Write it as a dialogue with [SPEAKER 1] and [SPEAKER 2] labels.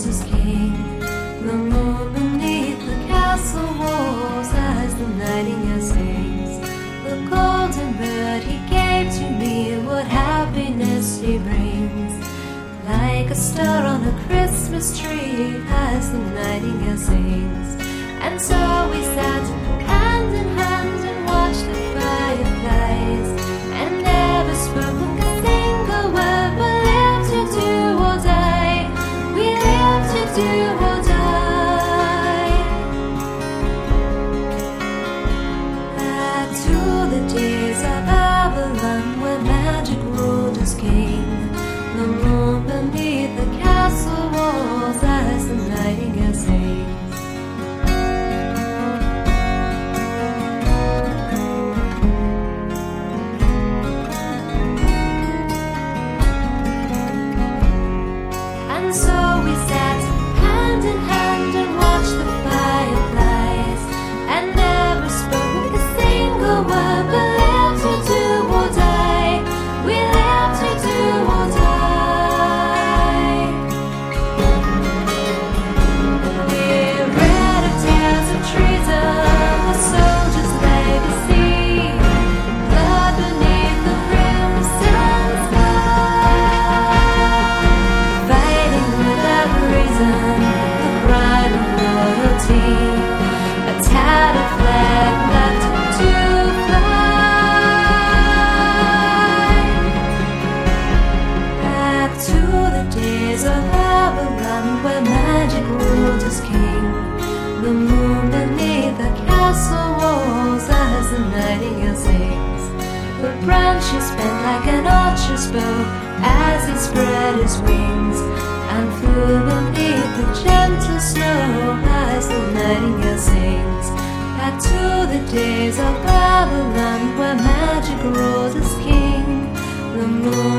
[SPEAKER 1] rules as king. The moon beneath the castle walls as the nightingale sings. The golden bird he gave to me, what happiness he brings. Like a star on a Christmas tree as the nightingale sings. And so we sat hand in hand and watched the fireflies, and never spoke a single word, but lived to do or die. We lived to do or die. Back to the days of Babylon, where magic ruled as king. The moon beneath the castle walls as the nightingale sings. And so we sat hand in hand and watched the fireflies, and never spoke a single word, but lived to do or die. We lived to do or die. We read of tales of treason, the soldier's legacy, blood beneath the crimson sky, fighting without reason, the pride of loyalty, a tattered flag left to fly. Back to the days of Babylon, where magic ruled as king. The moon beneath the castle walls as the nightingale sings. The branches bent like an archer's bow as he spread his wings, and flew beneath the gentle snow as the nightingale sings. Back to the days of Babylon, where magic ruled as king. The moon